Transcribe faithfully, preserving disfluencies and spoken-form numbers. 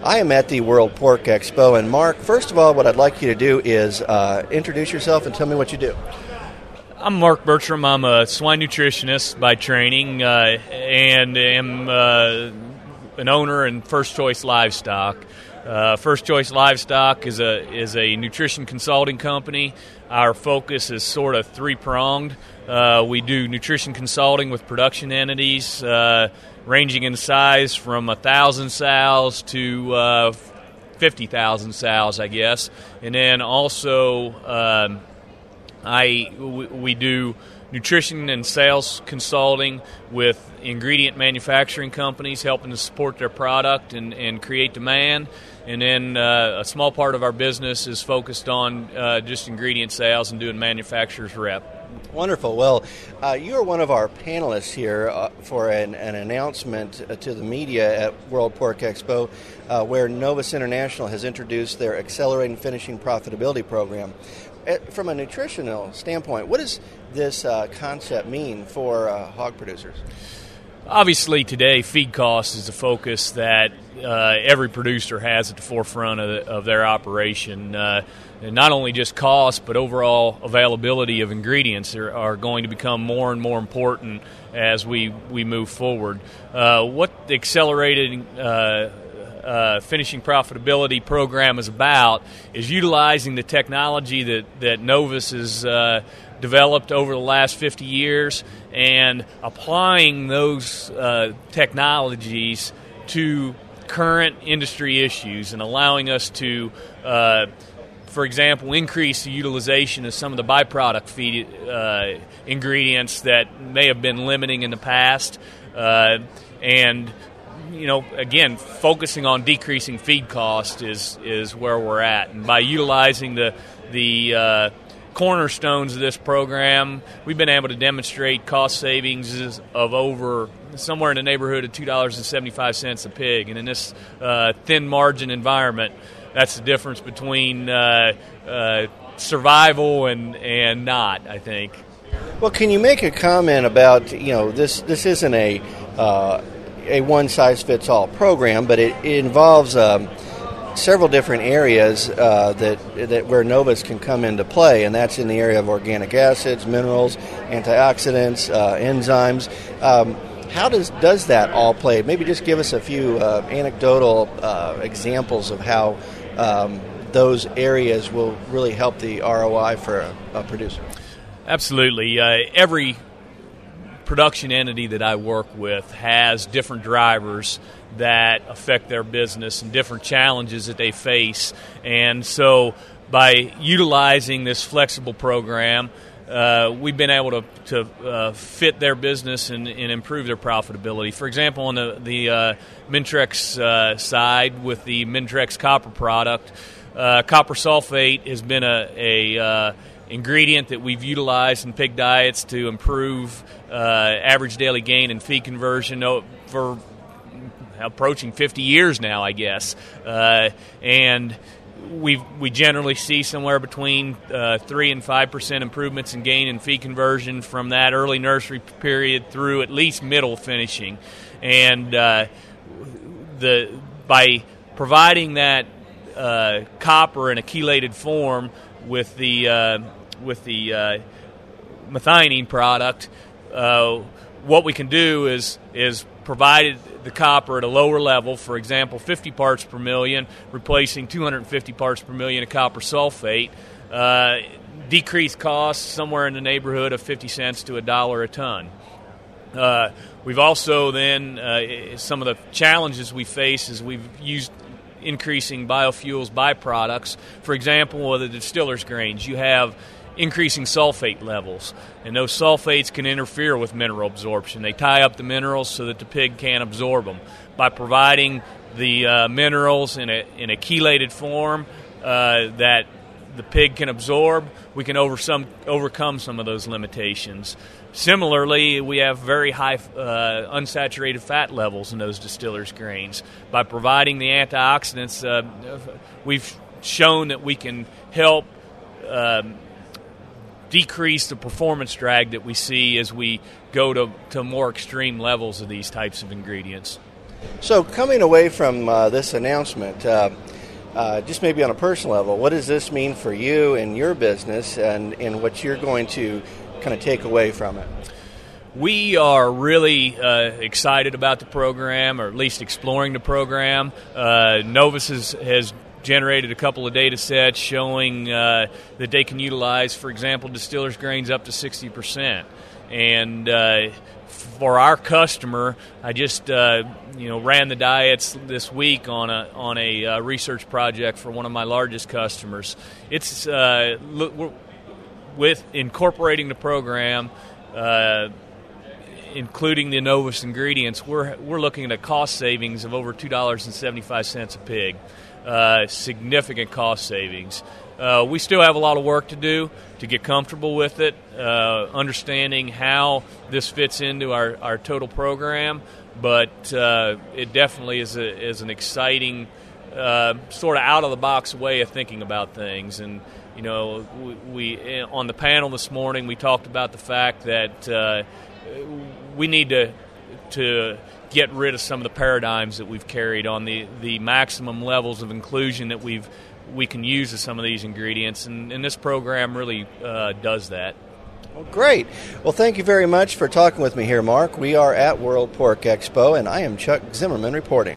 I am at the World Pork Expo, and Mark, first of all, what I'd like you to do is uh, introduce yourself and tell me what you do. I'm Mark Bertram. I'm a swine nutritionist by training, uh, and am uh, an owner in First Choice Livestock. Uh, First Choice Livestock is a is a nutrition consulting company. Our focus is sort of three-pronged. Uh, we do nutrition consulting with production entities, uh, ranging in size from one thousand sows to uh, fifty thousand sows, I guess. And then also um, I we, we do nutrition and sales consulting with ingredient manufacturing companies, helping to support their product and, and create demand. And then uh, a small part of our business is focused on uh, just ingredient sales and doing manufacturer's rep. Wonderful. Well, uh, you are one of our panelists here uh, for an, an announcement uh, to the media at World Pork Expo, uh, where Novus International has introduced their Accelerating Finishing Profitability program. Uh, from a nutritional standpoint, what does this uh, concept mean for uh, hog producers? Obviously, today, feed cost is a focus that uh, every producer has at the forefront of, the, of their operation. Uh, and not only just cost, but overall availability of ingredients are, are going to become more and more important as we, we move forward. Uh, what the Accelerated uh, uh, Finishing Profitability program is about is utilizing the technology that, that Novus is uh, developed over the last fifty years and applying those uh, technologies to current industry issues and allowing us to, uh, for example, increase the utilization of some of the byproduct feed uh, ingredients that may have been limiting in the past. Uh, and, you know, again, focusing on decreasing feed cost is, is where we're at. And by utilizing the, the uh, cornerstones of this program, we've been able to demonstrate cost savings of over somewhere in the neighborhood of two dollars and seventy-five cents a pig. And in this uh, thin margin environment, that's the difference between uh, uh, survival and, and not, I think. Well, can you make a comment about, you know, this, this isn't a, uh, a one-size-fits-all program, but it, it involves um, several different areas uh, that that where Novus can come into play, and that's in the area of organic acids, minerals, antioxidants, uh, enzymes. Um, how does does that all play? Maybe just give us a few uh, anecdotal uh, examples of how um, those areas will really help the R O I for a, a producer. Absolutely. Uh, every production entity that I work with has different drivers that affect their business and different challenges that they face. And so by utilizing this flexible program, uh, we've been able to, to uh, fit their business and, and improve their profitability. For example, on the, the uh, Mintrex uh, side with the Mintrex copper product, uh, copper sulfate has been a, a uh, ingredient that we've utilized in pig diets to improve uh, average daily gain and feed conversion for approaching fifty years now, I guess. Uh, and we we generally see somewhere between uh, three and five percent improvements in gain and feed conversion from that early nursery period through at least middle finishing. And uh, the by providing that uh, copper in a chelated form with the uh, with the uh, methionine product, uh, what we can do is is provide the copper at a lower level, for example, fifty parts per million, replacing two hundred fifty parts per million of copper sulfate, uh, decrease costs somewhere in the neighborhood of fifty cents to a dollar a ton. Uh, we've also then, uh, some of the challenges we face is we've used increasing biofuels byproducts. For example, with the distiller's grains, you have increasing sulfate levels, and those sulfates can interfere with mineral absorption. They tie up the minerals so that the pig can't absorb them. By providing the uh, minerals in a in a chelated form uh, that the pig can absorb, we can over some, overcome some of those limitations. Similarly, we have very high uh, unsaturated fat levels in those distillers' grains. By providing the antioxidants, uh, we've shown that we can help um, decrease the performance drag that we see as we go to, to more extreme levels of these types of ingredients. So coming away from uh, this announcement, uh, uh, just maybe on a personal level, what does this mean for you and your business and, and what you're going to kind of take away from it? We are really uh, excited about the program, or at least exploring the program. Uh, Novus has, has generated a couple of data sets showing uh, that they can utilize, for example, distillers' grains up to sixty percent. And uh, for our customer, I just uh, you know ran the diets this week on a on a uh, research project for one of my largest customers. It's uh, with incorporating the program, uh, including the Novus ingredients, we're we're looking at a cost savings of over two dollars and seventy five cents a pig. Uh, significant cost savings. Uh, we still have a lot of work to do to get comfortable with it, uh, understanding how this fits into our, our total program, but uh, it definitely is, a, is an exciting uh, sort of out-of-the-box way of thinking about things. And, you know, we, we on the panel this morning, we talked about the fact that uh, we need to to get rid of some of the paradigms that we've carried on the, the maximum levels of inclusion that we've we can use of some of these ingredients, and, and this program really uh, does that. Well, great. Well, thank you very much for talking with me here, Mark. We are at World Pork Expo, and I am Chuck Zimmerman reporting.